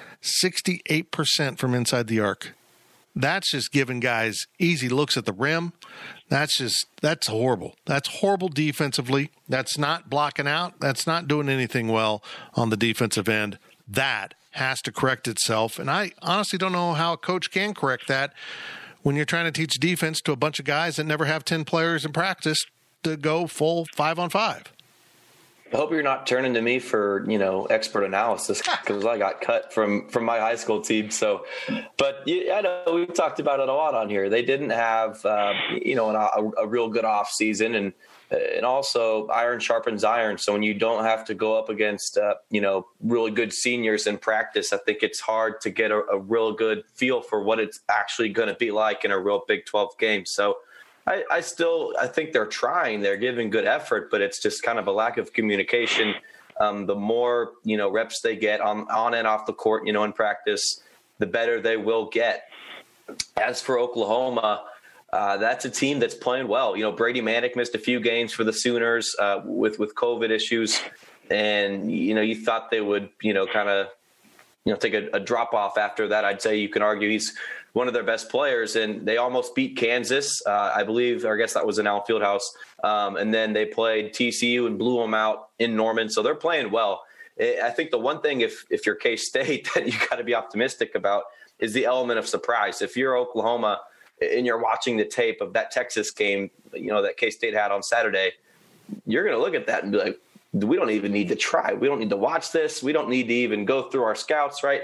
68% from inside the arc. That's just giving guys easy looks at the rim. That's horrible. That's horrible defensively. That's not blocking out. That's not doing anything well on the defensive end. That has to correct itself. And I honestly don't know how a coach can correct that when you're trying to teach defense to a bunch of guys that never have 10 players in practice to go full 5-on-5. I hope you're not turning to me for, expert analysis, because I got cut from my high school team. So, but I know we've talked about it a lot on here. They didn't have, a real good off season, and also iron sharpens iron. So when you don't have to go up against, really good seniors in practice, I think it's hard to get a real good feel for what it's actually going to be like in a real Big 12 game. So I think they're trying, they're giving good effort, but it's just kind of a lack of communication. The more, reps they get on and off the court, in practice, the better they will get. As for Oklahoma, that's a team that's playing well. Brady Manick missed a few games for the Sooners with COVID issues. And, you thought they would, kind of, take a drop off after that. I'd say you can argue he's one of their best players, and they almost beat Kansas, I believe, or I guess that was in Allen Fieldhouse. And then they played TCU and blew them out in Norman. So they're playing well. I think the one thing, if you're K-State, that you got to be optimistic about is the element of surprise. If you're Oklahoma and you're watching the tape of that Texas game, that K-State had on Saturday, you're going to look at that and be like, we don't even need to try. We don't need to watch this. We don't need to even go through our scouts, right?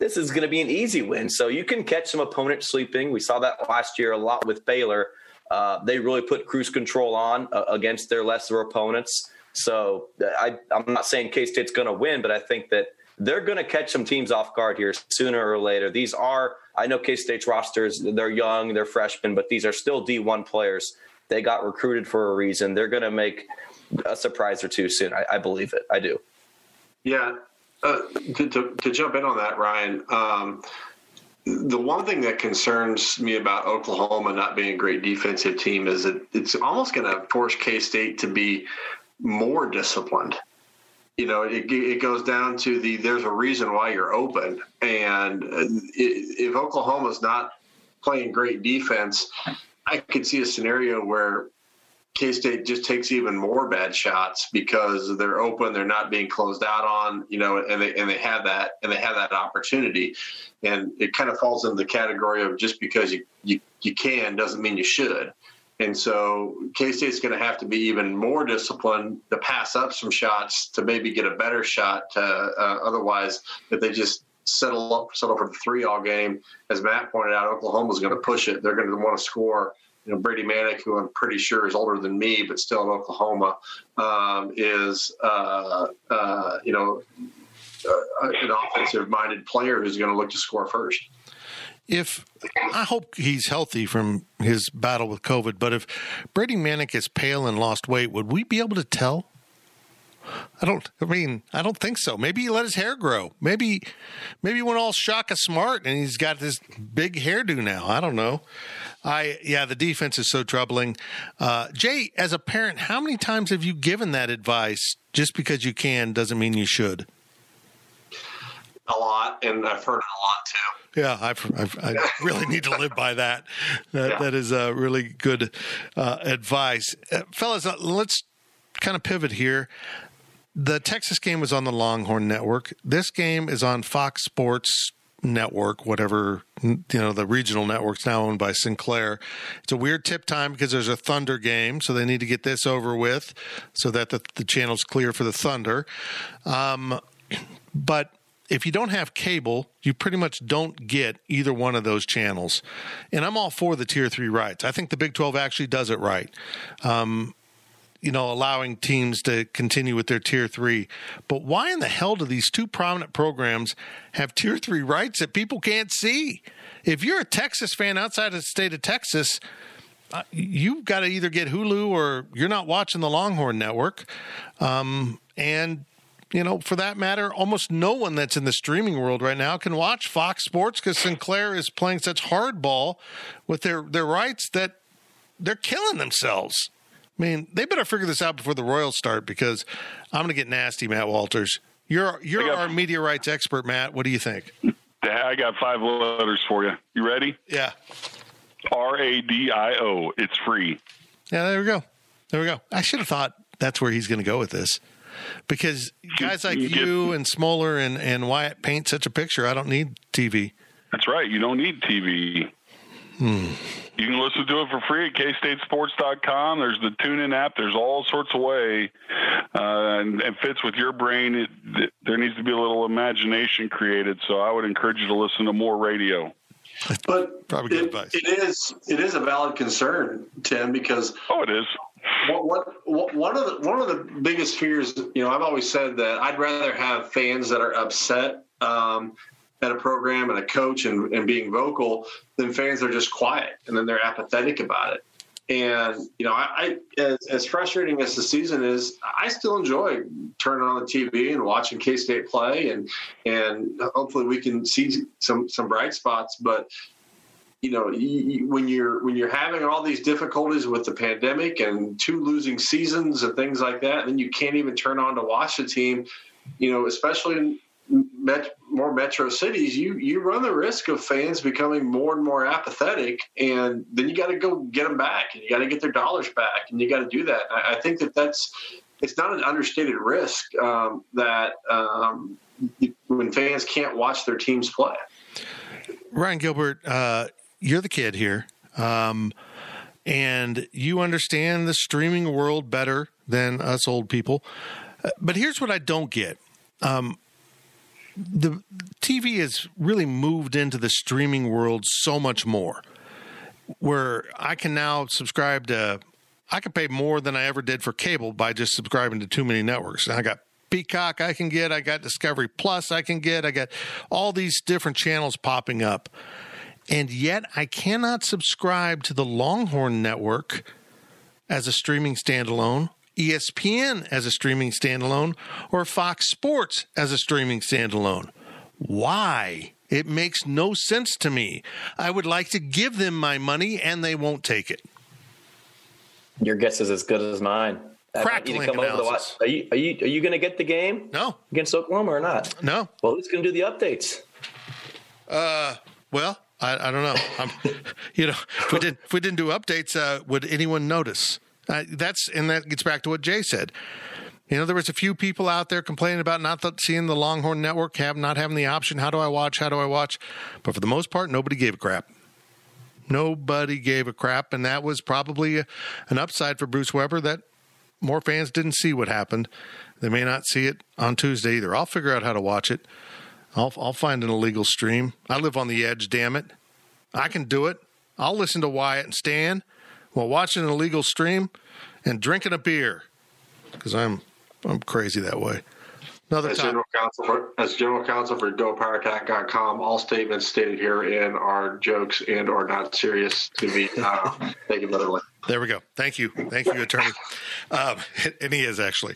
this is going to be an easy win. So you can catch some opponents sleeping. We saw that last year a lot with Baylor. They really put cruise control on against their lesser opponents. So I'm not saying K-State's going to win, but I think that they're going to catch some teams off guard here sooner or later. I know K-State's rosters, they're young, they're freshmen, but these are still D1 players. They got recruited for a reason. They're going to make a surprise or two soon. I believe it. I do. Yeah. To jump in on that, Ryan, the one thing that concerns me about Oklahoma not being a great defensive team is that it's almost going to force K-State to be more disciplined. It goes down to there's a reason why you're open. And if Oklahoma's not playing great defense, I could see a scenario where K-State just takes even more bad shots because they're open, they're not being closed out on, and they have that opportunity. And it kind of falls into the category of just because you can doesn't mean you should. And so K-State's going to have to be even more disciplined to pass up some shots to maybe get a better shot. Otherwise, if they just settle for the 3 all game, as Matt pointed out, Oklahoma's going to push it. They're going to want to score. Brady Manick, who I'm pretty sure is older than me, but still in Oklahoma, is an offensive-minded player who's going to look to score first. I hope he's healthy from his battle with COVID, but if Brady Manick is pale and lost weight, would we be able to tell? I don't think so. Maybe he let his hair grow. Maybe he went all Shaka Smart and he's got this big hairdo now. I don't know. The defense is so troubling. Jay, as a parent, how many times have you given that advice? Just because you can doesn't mean you should. A lot, and I've heard it a lot too. Yeah, I really need to live by that. That is really good advice. Fellas, let's kind of pivot here. The Texas game was on the Longhorn Network. This game is on Fox Sports Network, whatever, the regional network's now owned by Sinclair. It's a weird tip time because there's a Thunder game, so they need to get this over with so that the channel's clear for the Thunder. But if you don't have cable, you pretty much don't get either one of those channels. And I'm all for the Tier 3 rights. I think the Big 12 actually does it right. Allowing teams to continue with their Tier 3. But why in the hell do these two prominent programs have Tier 3 rights that people can't see? If you're a Texas fan outside of the state of Texas, you've got to either get Hulu or you're not watching the Longhorn Network. For that matter, almost no one that's in the streaming world right now can watch Fox Sports because Sinclair is playing such hardball with their rights that they're killing themselves. I mean, they better figure this out before the Royals start because I'm going to get nasty, Matt Walters. You're our media rights expert, Matt. What do you think? I got 5 letters for you. You ready? Yeah. RADIO. It's free. Yeah, there we go. I should have thought that's where he's going to go with this because guys like you and Smoller and Wyatt paint such a picture. I don't need TV. That's right. You don't need TV. You can listen to it for free at kstatesports.com. There's the TuneIn app. There's all sorts of ways, and it fits with your brain. There needs to be a little imagination created. So I would encourage you to listen to more radio. But probably good advice. It is a valid concern, Tim, because it is. One of the biggest fears, I've always said that I'd rather have fans that are upset at a program and a coach and being vocal than fans that are just quiet and then they're apathetic about it. And, I as frustrating as the season is, I still enjoy turning on the TV and watching K-State play and hopefully we can see some bright spots. But, when you're having all these difficulties with the pandemic and 2 losing seasons and things like that, and then you can't even turn on to watch the team, especially in more metro cities, you run the risk of fans becoming more and more apathetic, and then you got to go get them back, and you got to get their dollars back, and you got to do that. I think it's not an understated risk that when fans can't watch their teams play. Ryan Gilbert, you're the kid here, and you understand the streaming world better than us old people. But here's what I don't get. the TV has really moved into the streaming world so much more, where I can now subscribe to, I can pay more than I ever did for cable by just subscribing to too many networks. And I got Peacock I got Discovery Plus I got all these different channels popping up. And yet I cannot subscribe to the Longhorn Network as a streaming standalone, ESPN as a streaming standalone, or Fox Sports as a streaming standalone. Why? It makes no sense to me. I would like to give them my money, and they won't take it. Your guess is as good as mine. Crackling analysis. Are you going to get the game? No. Against Oklahoma or not? No. Well, who's going to do the updates? Well, I don't know. If we didn't do updates, would anyone notice? That gets back to what Jay said. There was a few people out there complaining about not seeing the Longhorn Network, not having the option. How do I watch? But for the most part, nobody gave a crap. Nobody gave a crap, and that was probably an upside for Bruce Weber, that more fans didn't see what happened. They may not see it on Tuesday either. I'll figure out how to watch it. I'll find an illegal stream. I live on the edge, damn it. I can do it. I'll listen to Wyatt and Stan while watching an illegal stream and drinking a beer, because I'm crazy that way. As General Counsel for GoPowerCat.com, all statements stated herein are jokes and or not serious to be taken literally. There we go. Thank you, attorney. And he is actually.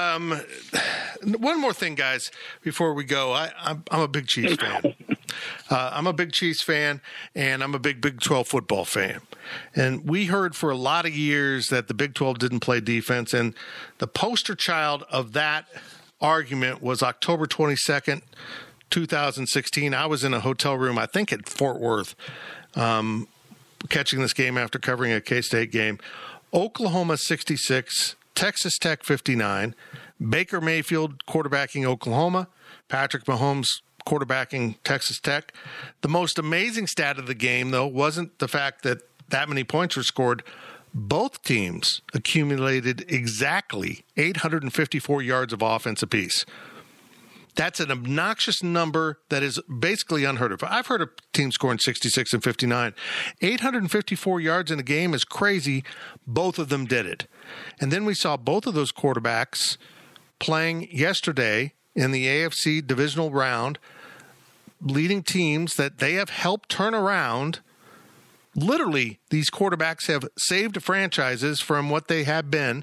One more thing, guys, before we go. I'm a big Chiefs fan. I'm a big Chiefs fan, and I'm a big Big 12 football fan. And we heard for a lot of years that the Big 12 didn't play defense, and the poster child of that argument was October 22nd, 2016. I was in a hotel room, I think at Fort Worth, catching this game after covering a K-State game. Oklahoma 66, Texas Tech 59, Baker Mayfield quarterbacking Oklahoma, Patrick Mahomes quarterbacking Texas Tech. The most amazing stat of the game, though, wasn't the fact that many points were scored. Both teams accumulated exactly 854 yards of offense apiece. That's an obnoxious number that is basically unheard of. I've heard of teams scoring 66 and 59. 854 yards in a game is crazy. Both of them did it. And then we saw both of those quarterbacks playing yesterday in the AFC divisional round, leading teams that they have helped turn around. Literally, these quarterbacks have saved franchises from what they have been.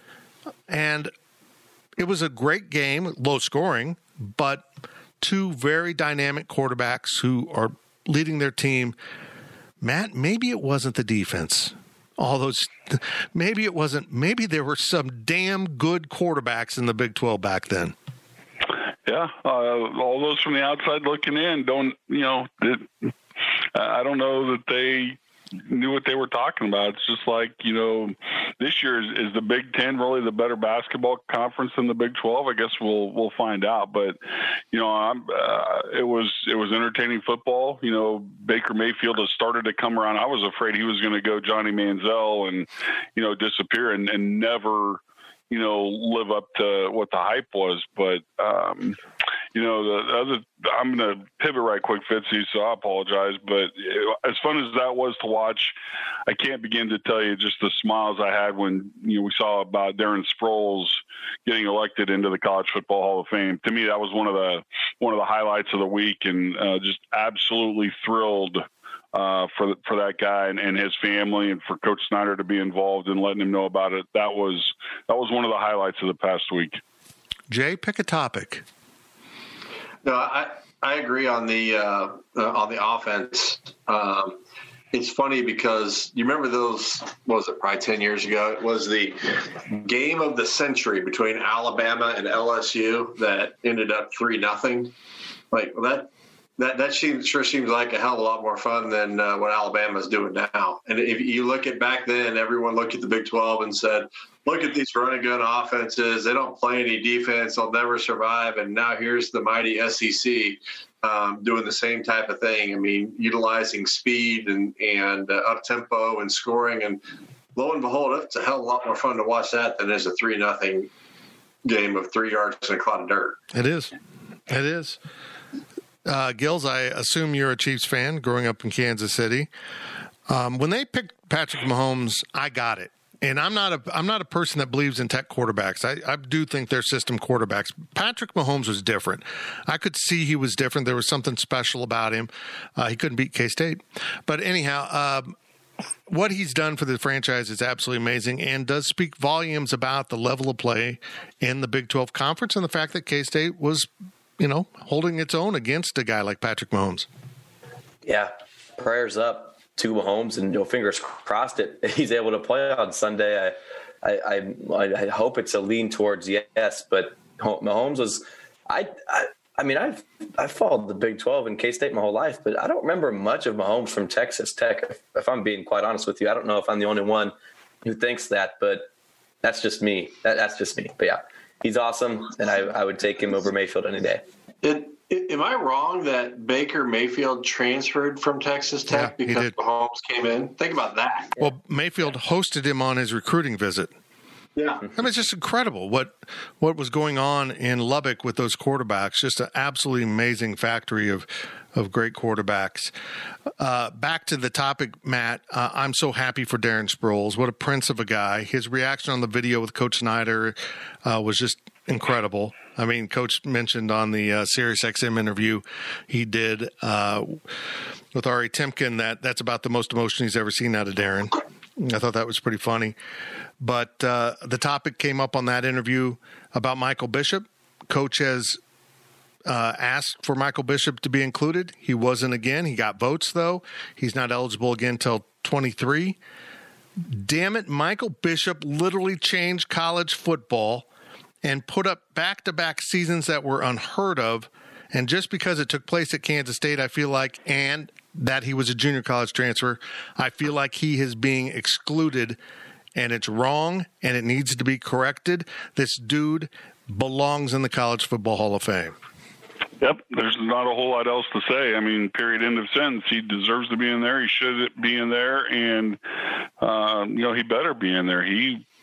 And it was a great game, low scoring, but two very dynamic quarterbacks who are leading their team. Matt, maybe it wasn't the defense. Maybe it wasn't. Maybe there were some damn good quarterbacks in the Big 12 back then. Yeah, all those from the outside looking in I don't know that they knew what they were talking about. It's just like, this year is the Big Ten really the better basketball conference than the Big 12? I guess we'll find out. But it was entertaining football. Baker Mayfield has started to come around. I was afraid he was going to go Johnny Manziel and disappear and never live up to what the hype was. But I'm going to pivot right quick, Fitzy, so I apologize. But as fun as that was to watch, I can't begin to tell you just the smiles I had when we saw about Darren Sproles getting elected into the College Football Hall of Fame. To me, that was one of the highlights of the week, and just absolutely thrilled for that guy and his family, and for Coach Snyder to be involved and letting him know about it. That was one of the highlights of the past week. Jay, pick a topic. No, I agree on the offense. It's funny because you remember those, what was it, probably 10 years ago? It was the game of the century between Alabama and LSU that ended up 3-0. Like, that sure seems like a hell of a lot more fun than what Alabama's doing now. And if you look at back then, everyone looked at the Big 12 and said, look at these running gun offenses. They don't play any defense. They'll never survive. And now here's the mighty SEC doing the same type of thing. I mean, utilizing speed and up-tempo and scoring. And lo and behold, it's a hell of a lot more fun to watch that than is a 3-0 game of 3 yards and a clod of dirt. It is. It is. Gills, I assume you're a Chiefs fan growing up in Kansas City. When they picked Patrick Mahomes, I got it. And I'm not a person that believes in tech quarterbacks. I do think they're system quarterbacks. Patrick Mahomes was different. I could see he was different. There was something special about him. He couldn't beat K-State. But anyhow, what he's done for the franchise is absolutely amazing and does speak volumes about the level of play in the Big 12 Conference and the fact that K-State was, holding its own against a guy like Patrick Mahomes. Yeah, prayers up to Mahomes, and fingers crossed it he's able to play on Sunday. I hope it's a lean towards yes, but Mahomes was I've followed the Big 12 and K-State my whole life, but I don't remember much of Mahomes from Texas Tech. If I'm being quite honest with you, I don't know if I'm the only one who thinks that, but that's just me. That's just me. But yeah, he's awesome, and I would take him over Mayfield any day. Am I wrong that Baker Mayfield transferred from Texas Tech because Mahomes came in? Think about that. Well, Mayfield hosted him on his recruiting visit. Yeah. I mean, it's just incredible what was going on in Lubbock with those quarterbacks. Just an absolutely amazing factory of great quarterbacks. Back to the topic, Matt, I'm so happy for Darren Sproles. What a prince of a guy. His reaction on the video with Coach Snyder was just incredible. I mean, Coach mentioned on the SiriusXM interview he did with Ari Timken that's about the most emotion he's ever seen out of Darren. I thought that was pretty funny. But the topic came up on that interview about Michael Bishop. Coach has asked for Michael Bishop to be included. He wasn't again. He got votes, though. He's not eligible again until 23. Damn it, Michael Bishop literally changed college football and put up back-to-back seasons that were unheard of. And just because it took place at Kansas State, I feel like, and that he was a junior college transfer, I feel like he is being excluded, and it's wrong, and it needs to be corrected. This dude belongs in the College Football Hall of Fame. Yep, there's not a whole lot else to say. I mean, period, end of sentence. He deserves to be in there. He should be in there, and he better be in there.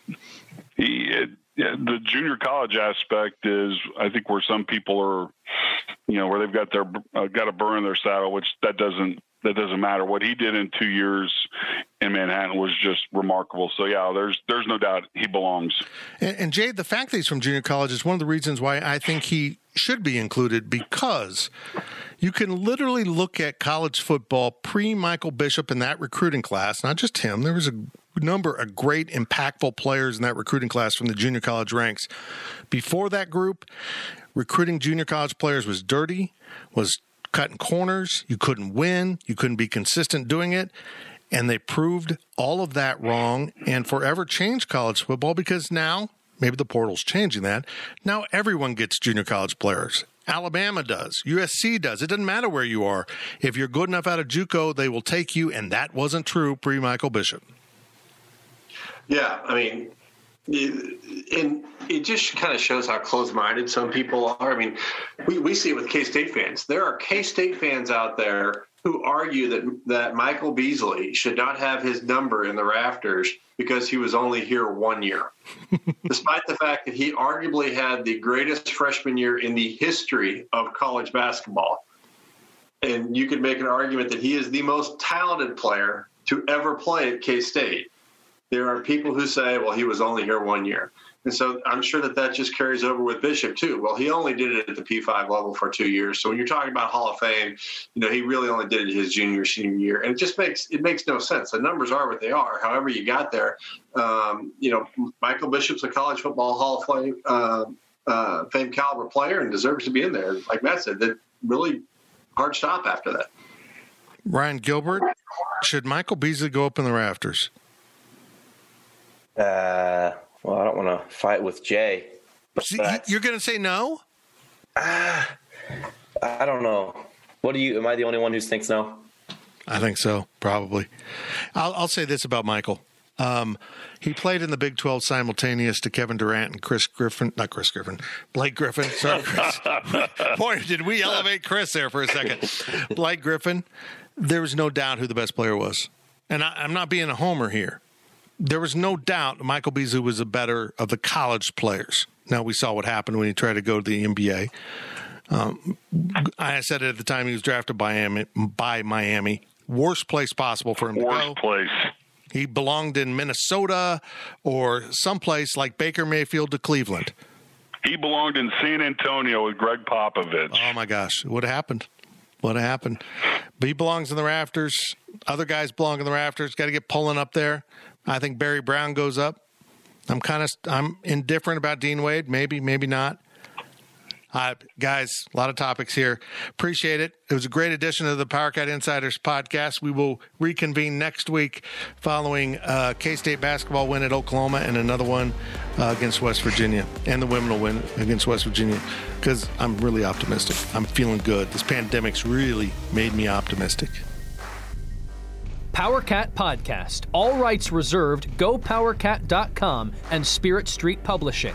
The junior college aspect is, I think, where some people are, where they've got got a burr in their saddle, which that doesn't matter. What he did in 2 years in Manhattan was just remarkable. So yeah, there's no doubt he belongs. And Jay, the fact that he's from junior college is one of the reasons why I think he should be included, because you can literally look at college football pre-Michael Bishop in that recruiting class. Not just him. There was a number of great, impactful players in that recruiting class from the junior college ranks. Before that group, recruiting junior college players was dirty, was cutting corners. You couldn't win. You couldn't be consistent doing it. And they proved all of that wrong and forever changed college football, because now, maybe the portal's changing that, now everyone gets junior college players. Alabama does. USC does. It doesn't matter where you are. If you're good enough out of JUCO, they will take you, and that wasn't true pre-Michael Bishop. Yeah, I mean, and it just kind of shows how close-minded some people are. I mean, we see it with K-State fans. There are K-State fans out there who argue that Michael Beasley should not have his number in the rafters because he was only here 1 year, despite the fact that he arguably had the greatest freshman year in the history of college basketball. And you could make an argument that he is the most talented player to ever play at K-State. There are people who say, well, he was only here 1 year. And so I'm sure that just carries over with Bishop, too. Well, he only did it at the P5 level for 2 years. So when you're talking about Hall of Fame, he really only did it his senior year. And it just makes no sense. The numbers are what they are. However you got there, Michael Bishop's a college football Hall of Fame caliber player and deserves to be in there. Like Matt said, that really hard stop after that. Ryan Gilbert, should Michael Beasley go up in the rafters? Well, I don't want to fight with Jay. You're going to say no? I don't know. Am I the only one who thinks no? I think so, probably. I'll say this about Michael. He played in the Big 12 simultaneous to Kevin Durant and Blake Griffin. Sorry, Chris. Boy, did we elevate Chris there for a second. Blake Griffin, there was no doubt who the best player was. And I'm not being a homer here. There was no doubt Michael Beasley was the better of the college players. Now, we saw what happened when he tried to go to the NBA. I said it at the time he was drafted by Miami. Worst place possible for him to go. Worst place. He belonged in Minnesota or someplace like Baker Mayfield to Cleveland. He belonged in San Antonio with Greg Popovich. Oh, my gosh. What happened? But he belongs in the rafters. Other guys belong in the rafters. Got to get pulling up there. I think Barry Brown goes up. I'm indifferent about Dean Wade. Maybe not. Guys, a lot of topics here. Appreciate it. It was a great addition to the PowerCat Insiders podcast. We will reconvene next week following K-State basketball win at Oklahoma and another one against West Virginia. And the women will win against West Virginia because I'm really optimistic. I'm feeling good. This pandemic's really made me optimistic. PowerCat Podcast. All rights reserved. GoPowerCat.com and Spirit Street Publishing.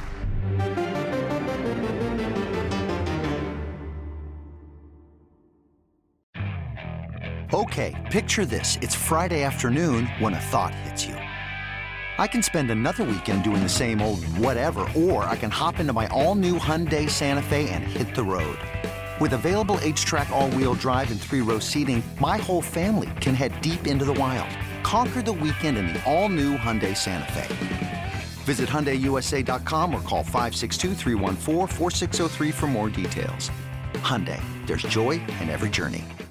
Okay, picture this. It's Friday afternoon when a thought hits you. I can spend another weekend doing the same old whatever, or I can hop into my all-new Hyundai Santa Fe and hit the road. With available H-Track all-wheel drive and 3-row seating, my whole family can head deep into the wild. Conquer the weekend in the all-new Hyundai Santa Fe. Visit HyundaiUSA.com or call 562-314-4603 for more details. Hyundai, there's joy in every journey.